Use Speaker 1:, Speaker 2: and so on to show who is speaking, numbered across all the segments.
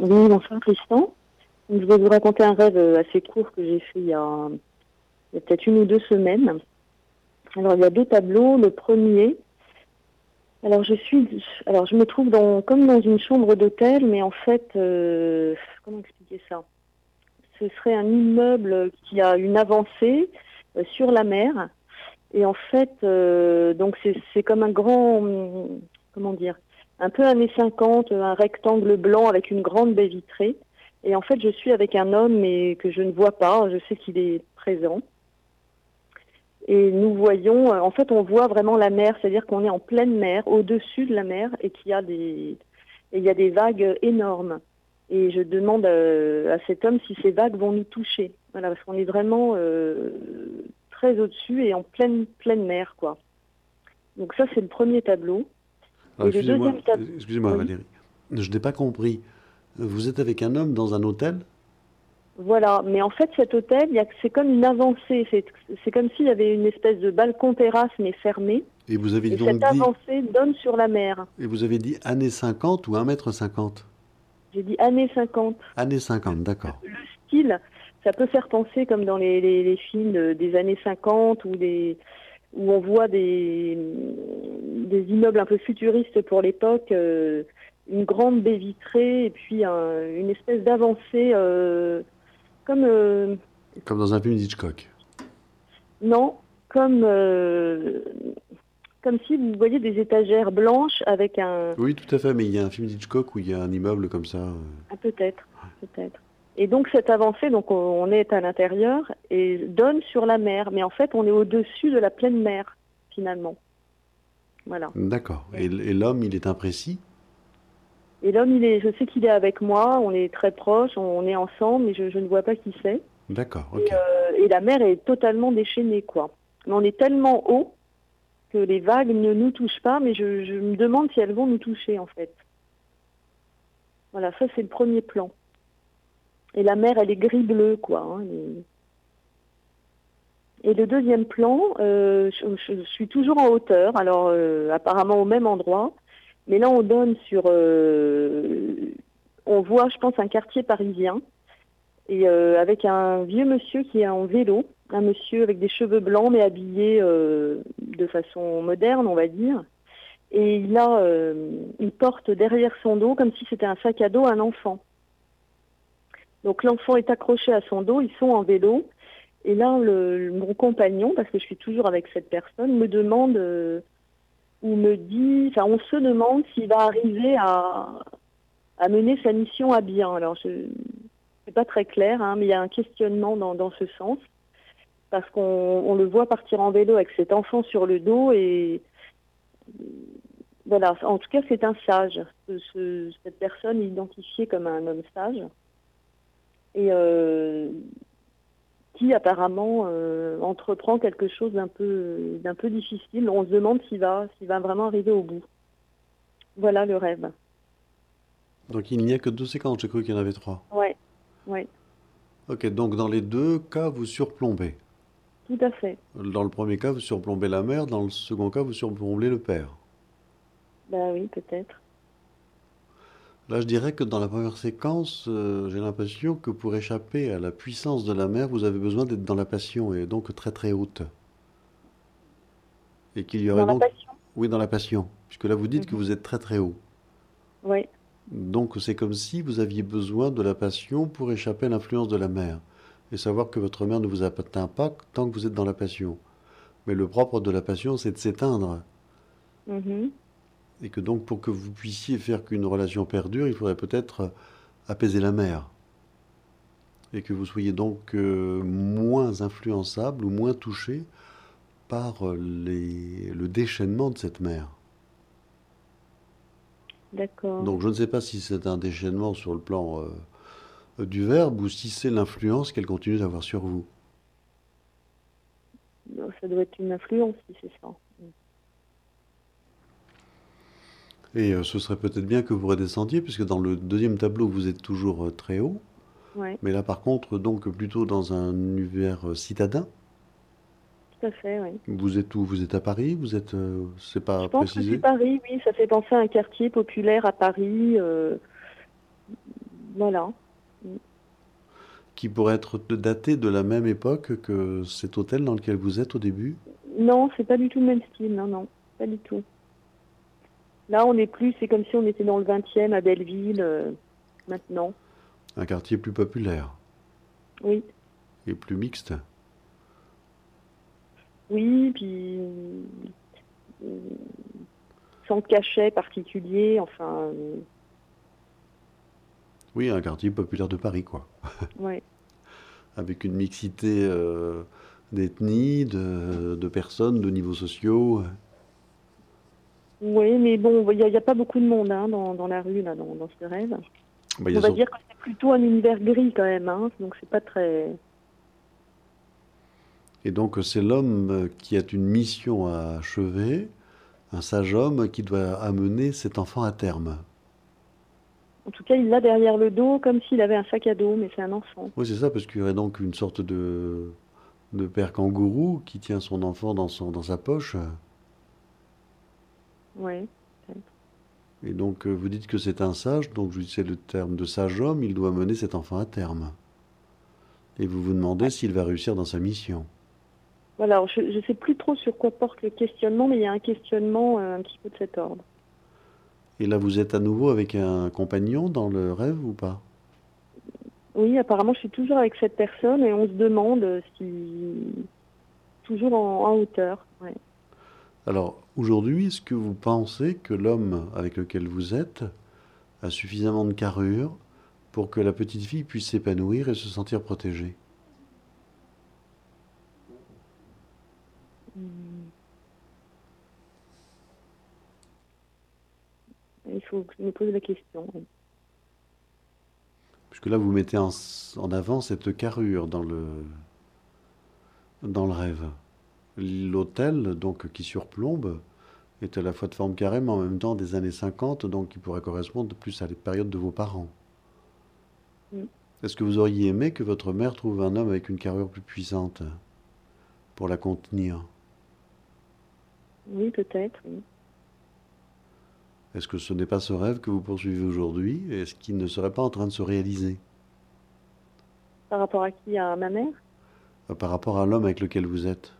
Speaker 1: Oui, bonsoir Tristan. Donc, je vais vous raconter un rêve assez court que j'ai fait il y a peut-être 1 ou 2 semaines. Alors, il y a deux tableaux. Le premier, alors je me trouve comme dans une chambre d'hôtel, mais en fait, comment expliquer ça? Ce serait un immeuble qui a une avancée sur la mer. Et en fait, donc c'est comme un grand, comment dire, un peu années 50, un rectangle blanc avec une grande baie vitrée. Et en fait, je suis avec un homme, mais que je ne vois pas. Je sais qu'il est présent. Et nous voyons, en fait, on voit vraiment la mer, c'est-à-dire qu'on est en pleine mer, au-dessus de la mer, et il y a des vagues énormes. Et je demande à cet homme si ces vagues vont nous toucher. Voilà, parce qu'on est vraiment très au-dessus et en pleine mer, quoi. Donc ça, c'est le premier tableau.
Speaker 2: Alors,
Speaker 1: Et le deuxième tableau,
Speaker 2: excusez-moi
Speaker 1: oui,
Speaker 2: Valérie, je n'ai pas compris. Vous êtes avec un homme dans un hôtel
Speaker 1: voilà. Mais en fait, cet hôtel, c'est comme une avancée. C'est comme s'il y avait une espèce de balcon-terrasse, mais fermé.
Speaker 2: et vous avez
Speaker 1: Et
Speaker 2: donc
Speaker 1: cette
Speaker 2: dit,
Speaker 1: avancée donne sur la mer.
Speaker 2: et vous avez dit années 50 ou 1,50 m?
Speaker 1: J'ai dit années 50.
Speaker 2: Années 50, d'accord.
Speaker 1: Le style, ça peut faire penser comme dans les films des années 50 où on voit des immeubles un peu futuristes pour l'époque, une grande baie vitrée et puis une espèce d'avancée comme
Speaker 2: Comme dans un film d'Hitchcock.
Speaker 1: non, comme comme si vous voyez des étagères blanches avec
Speaker 2: Oui, tout à fait, mais il y a un film d'Hitchcock où il y a un immeuble comme ça.
Speaker 1: peut-être, peut-être. Et donc cette avancée, donc on est à l'intérieur et donne sur la mer, mais en fait on est au-dessus de la pleine mer finalement. Voilà.
Speaker 2: D'accord. Et l'homme, il est imprécis?
Speaker 1: Et l'homme, je sais qu'il est avec moi, on est très proches, on est ensemble, mais je ne vois pas qui c'est.
Speaker 2: D'accord, ok.
Speaker 1: Et la mer est totalement déchaînée, quoi. Mais on est tellement haut que les vagues ne nous touchent pas, mais je me demande si elles vont nous toucher, en fait. Voilà, ça c'est le premier plan. Et la mer, elle est gris-bleu, quoi. Hein, et le deuxième plan, je suis toujours en hauteur, alors apparemment au même endroit, mais là on donne sur, on voit, je pense, un quartier parisien, et avec un vieux monsieur qui est en vélo, un monsieur avec des cheveux blancs mais habillé de façon moderne, on va dire, et il porte derrière son dos, comme si c'était un sac à dos, un enfant. Donc l'enfant est accroché à son dos, ils sont en vélo. Et là, mon compagnon, parce que je suis toujours avec cette personne, me demande ou me dit, enfin, on se demande s'il va arriver à mener sa mission à bien. Alors, c'est pas très clair, hein, mais il y a un questionnement dans ce sens, parce qu'on le voit partir en vélo avec cet enfant sur le dos et voilà. En tout cas, c'est un sage. Cette personne est identifiée comme un homme sage et qui apparemment entreprend quelque chose d'un peu difficile. On se demande s'il va vraiment arriver au bout. Voilà le rêve.
Speaker 2: Donc il n'y a que deux séquences, j'ai cru qu'il y en avait trois.
Speaker 1: Ouais, ouais,
Speaker 2: Ok, donc dans les deux cas, vous surplombez.
Speaker 1: tout à fait.
Speaker 2: Dans le premier cas, vous surplombez la mère, dans le second cas, vous surplombez le père.
Speaker 1: Bah oui, peut-être.
Speaker 2: Là, je dirais que dans la première séquence, j'ai l'impression que pour échapper à la puissance de la mer, vous avez besoin d'être dans la passion et donc très très haute. Et qu'il y aurait
Speaker 1: Dans la
Speaker 2: donc,
Speaker 1: passion.
Speaker 2: oui, dans la passion, puisque là vous dites que
Speaker 1: Mhm.
Speaker 2: vous êtes très très haut.
Speaker 1: Ouais,
Speaker 2: Donc c'est comme si vous aviez besoin de la passion pour échapper à l'influence de la mer. Et savoir que votre mère ne vous atteint pas tant que vous êtes dans la passion. Mais le propre de la passion, c'est de s'éteindre.
Speaker 1: mhm,
Speaker 2: Et que donc pour que vous puissiez faire qu'une relation perdure, il faudrait peut-être apaiser la mer. Et que vous soyez donc moins influençable ou moins touché par le déchaînement de cette mer.
Speaker 1: d'accord.
Speaker 2: Donc je ne sais pas si c'est un déchaînement sur le plan du verbe ou si c'est l'influence qu'elle continue d'avoir sur vous.
Speaker 1: Ça doit être une influence si c'est ça.
Speaker 2: Et ce serait peut-être bien que vous redescendiez, puisque dans le deuxième tableau, vous êtes toujours très haut.
Speaker 1: Ouais,
Speaker 2: Mais là, par contre, donc plutôt dans un univers citadin.
Speaker 1: tout à fait, oui.
Speaker 2: Vous êtes où? Vous êtes à Paris? Vous êtes, c'est
Speaker 1: Je
Speaker 2: pas
Speaker 1: pense que c'est
Speaker 2: précisé?
Speaker 1: Paris, oui, ça fait penser à un quartier populaire à Paris. Voilà.
Speaker 2: qui pourrait être daté de la même époque que cet hôtel dans lequel vous êtes au début?
Speaker 1: Non, c'est pas du tout le même style, non, non, pas du tout. Là, on est plus, c'est comme si on était dans le 20e à Belleville, maintenant.
Speaker 2: Un quartier plus populaire
Speaker 1: Oui,
Speaker 2: et plus mixte.
Speaker 1: oui, puis sans cachet particulier, enfin,
Speaker 2: Oui, un quartier populaire de Paris, quoi.
Speaker 1: ouais.
Speaker 2: Avec une mixité d'ethnies, de personnes, de niveaux sociaux.
Speaker 1: Oui, mais bon, il y a pas beaucoup de monde hein, dans la rue, là, dans ce rêve.
Speaker 2: Bah, il y
Speaker 1: On
Speaker 2: a
Speaker 1: va
Speaker 2: sur-
Speaker 1: dire que c'est plutôt un univers gris quand même, hein, donc c'est pas très...
Speaker 2: Et donc c'est l'homme qui a une mission à achever, un sage homme qui doit amener cet enfant à terme.
Speaker 1: En tout cas, il l'a derrière le dos comme s'il avait un sac à dos, mais c'est un enfant.
Speaker 2: Oui, c'est ça, parce qu'il y aurait donc une sorte de père kangourou qui tient son enfant dans sa poche.
Speaker 1: Ouais.
Speaker 2: Et donc vous dites que c'est un sage, donc je dis c'est le terme de sage homme, il doit mener cet enfant à terme. Et vous vous demandez s'il va réussir dans sa mission.
Speaker 1: Voilà, alors je ne sais plus trop sur quoi porte le questionnement, mais il y a un questionnement un petit peu de cet ordre.
Speaker 2: Et là vous êtes à nouveau avec un compagnon dans le rêve ou pas?
Speaker 1: Oui, apparemment, je suis toujours avec cette personne et on se demande si... Toujours en hauteur. Ouais.
Speaker 2: Alors aujourd'hui, est-ce que vous pensez que l'homme avec lequel vous êtes a suffisamment de carrure pour que la petite fille puisse s'épanouir et se sentir protégée?
Speaker 1: Hmm. Il faut que je me pose la question. Oui.
Speaker 2: Puisque là, vous mettez en avant cette carrure dans le rêve. L'hôtel, donc, qui surplombe, est à la fois de forme carrée, mais en même temps des années 50, donc qui pourrait correspondre plus à la période de vos parents.
Speaker 1: Hmm.
Speaker 2: Est-ce que vous auriez aimé que votre mère trouve un homme avec une carrure plus puissante pour la contenir?
Speaker 1: Oui, peut-être. Oui.
Speaker 2: Est-ce que ce n'est pas ce rêve que vous poursuivez aujourd'hui? Est-ce qu'il ne serait pas en train de se réaliser
Speaker 1: Par rapport à qui? À ma mère?
Speaker 2: par rapport à l'homme avec lequel vous êtes?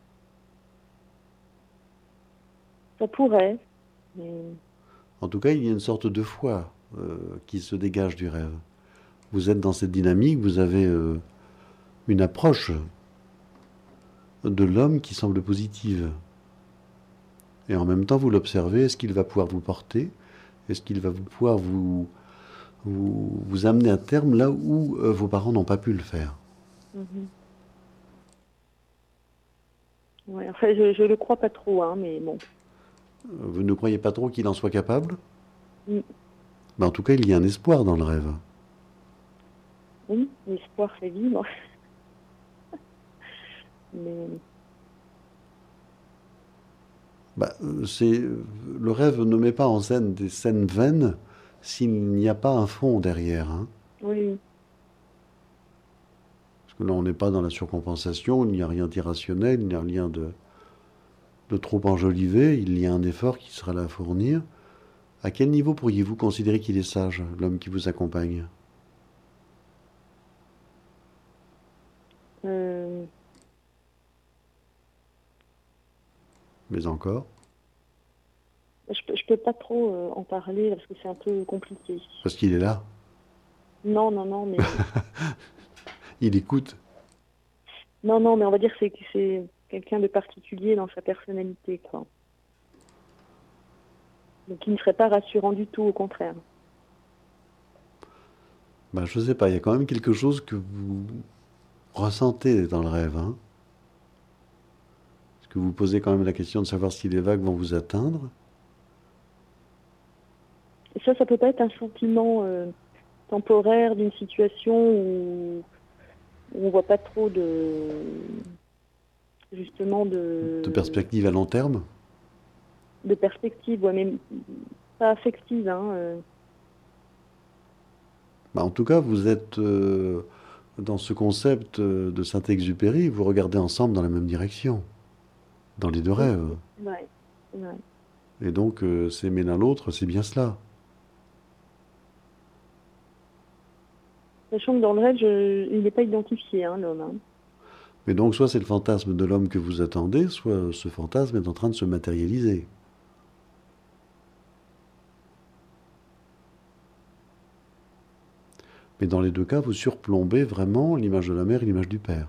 Speaker 1: Ça pourrait. Mais...
Speaker 2: En tout cas, il y a une sorte de foi qui se dégage du rêve. Vous êtes dans cette dynamique, vous avez une approche de l'homme qui semble positive. Et en même temps, vous l'observez, est-ce qu'il va pouvoir vous porter? Est-ce qu'il va pouvoir vous amener à terme là où vos parents n'ont pas pu le faire?
Speaker 1: Mhm. Ouais, enfin, je le crois pas trop, hein, mais bon.
Speaker 2: Vous ne croyez pas trop qu'il en soit capable?
Speaker 1: Mm.
Speaker 2: Ben, en tout cas, il y a un espoir dans le rêve.
Speaker 1: Oui, l'espoir fait vivre. Mais
Speaker 2: Bah, le rêve ne met pas en scène des scènes vaines s'il n'y a pas un fond derrière, hein.
Speaker 1: oui,
Speaker 2: Parce que là, on n'est pas dans la surcompensation, il n'y a rien d'irrationnel, il n'y a rien de trop enjolivé, il y a un effort qui sera là à fournir. À quel niveau pourriez-vous considérer qu'il est sage, l'homme qui vous accompagne?
Speaker 1: euh,
Speaker 2: Mais encore,
Speaker 1: je peux pas trop en parler parce que c'est un peu compliqué.
Speaker 2: parce qu'il est là,
Speaker 1: Non, non, non, mais
Speaker 2: il écoute.
Speaker 1: non, non, mais on va dire que c'est quelqu'un de particulier dans sa personnalité, quoi. Donc il ne serait pas rassurant du tout, au contraire.
Speaker 2: Ben, je sais pas, il y a quand même quelque chose que vous ressentez dans le rêve, hein. Parce que vous posez quand même la question de savoir si les vagues vont vous atteindre.
Speaker 1: Et ça peut pas être un sentiment temporaire d'une situation où on voit pas trop justement
Speaker 2: De perspective à long terme.
Speaker 1: de perspective, ouais, mais pas affective, hein.
Speaker 2: Ben, en tout cas, vous êtes dans ce concept de Saint-Exupéry, vous regardez ensemble dans la même direction, dans les deux
Speaker 1: Oui,
Speaker 2: rêves.
Speaker 1: ouais, ouais.
Speaker 2: Et donc, s'aimer l'un l'autre, c'est bien cela.
Speaker 1: Sachant que dans le rêve, il n'est pas identifié, hein, l'homme. Hein.
Speaker 2: Mais donc, soit c'est le fantasme de l'homme que vous attendez, soit ce fantasme est en train de se matérialiser. Mais dans les deux cas, vous surplombez vraiment l'image de la mère et l'image du père.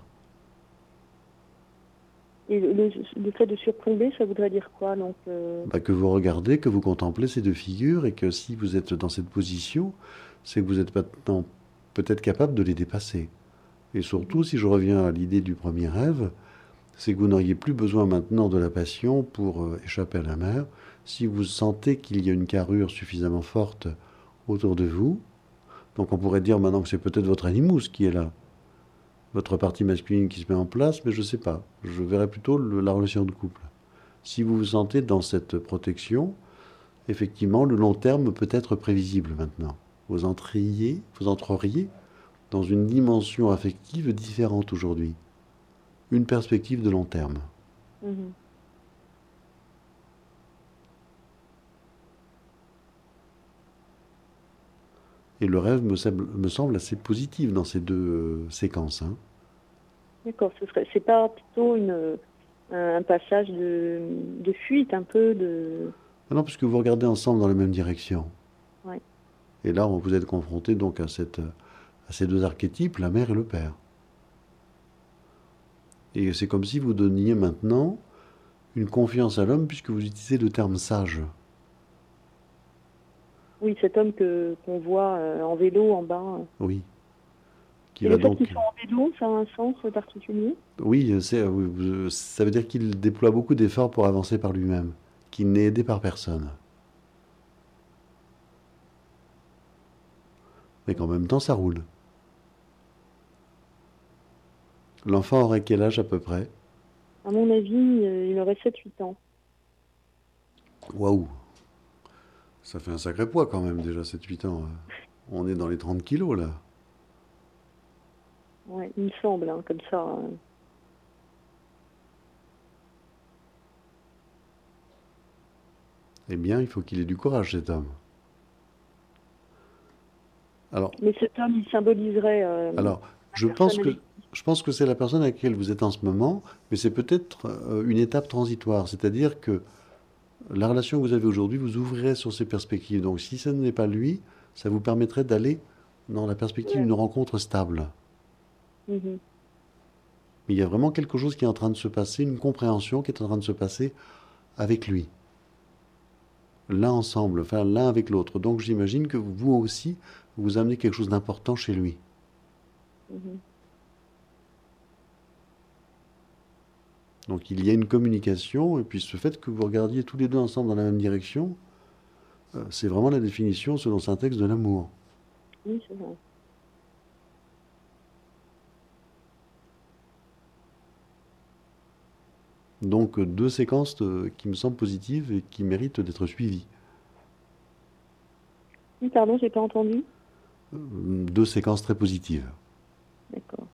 Speaker 1: Et le fait de surplomber, ça voudrait dire quoi donc,
Speaker 2: Bah, que vous regardez, que vous contemplez ces deux figures et que si vous êtes dans cette position, c'est que vous êtes maintenant peut-être capable de les dépasser. Et surtout, si je reviens à l'idée du premier rêve, c'est que vous n'auriez plus besoin maintenant de la passion pour échapper à la mer. Si vous sentez qu'il y a une carrure suffisamment forte autour de vous, donc on pourrait dire maintenant que c'est peut-être votre animus qui est là, votre partie masculine qui se met en place, mais je ne sais pas. Je verrais plutôt la relation de couple. Si vous vous sentez dans cette protection, effectivement, le long terme peut être prévisible maintenant. Vous entreriez dans une dimension affective différente aujourd'hui. Une perspective de long terme.
Speaker 1: mhm.
Speaker 2: Et le rêve me semble assez positif dans ces deux séquences. Hein.
Speaker 1: D'accord, c'est pas plutôt un passage de fuite, un peu de.
Speaker 2: Ah non, puisque vous regardez ensemble dans la même direction.
Speaker 1: Ouais.
Speaker 2: Et là, vous êtes confronté donc à ces deux archétypes, la mère et le père. Et c'est comme si vous donniez maintenant une confiance à l'homme puisque vous utilisez le terme sage.
Speaker 1: Oui, cet homme qu'on voit en vélo en bas.
Speaker 2: Oui. Qui
Speaker 1: Et
Speaker 2: va
Speaker 1: le fait
Speaker 2: donc.
Speaker 1: qu'il soit en vélo, ça a un sens particulier?
Speaker 2: Oui, ça veut dire qu'il déploie beaucoup d'efforts pour avancer par lui-même, qu'il n'est aidé par personne. Mais qu'en même temps, ça roule. L'enfant aurait quel âge à peu près?
Speaker 1: À mon avis, il aurait 7-8 ans.
Speaker 2: Waouh! Ça fait un sacré poids quand même déjà, 7-8 ans. On est dans les 30 kilos là.
Speaker 1: Ouais, il me semble, hein, comme ça.
Speaker 2: Eh bien, il faut qu'il ait du courage cet homme. Alors,
Speaker 1: Mais cet homme, il symboliserait
Speaker 2: alors,
Speaker 1: la
Speaker 2: je pense
Speaker 1: personne
Speaker 2: que,
Speaker 1: avec.
Speaker 2: je pense que c'est la personne avec laquelle vous êtes en ce moment, mais c'est peut-être une étape transitoire. C'est-à-dire que la relation que vous avez aujourd'hui, vous ouvrirez sur ces perspectives. Donc, si ce n'est pas lui, ça vous permettrait d'aller dans la perspective
Speaker 1: Ouais.
Speaker 2: d'une rencontre stable.
Speaker 1: Mhm.
Speaker 2: Mais il y a vraiment quelque chose qui est en train de se passer, une compréhension qui est en train de se passer avec lui. L'un ensemble, enfin l'un avec l'autre. Donc j'imagine que vous aussi, vous amenez quelque chose d'important chez lui.
Speaker 1: Mhm.
Speaker 2: Donc il y a une communication, et puis ce fait que vous regardiez tous les deux ensemble dans la même direction, c'est vraiment la définition selon Syntex de l'amour.
Speaker 1: Oui, c'est vrai.
Speaker 2: Donc deux séquences qui me semblent positives et qui méritent d'être suivies.
Speaker 1: Oui, pardon, j'ai pas entendu.
Speaker 2: Deux séquences très positives.
Speaker 1: D'accord.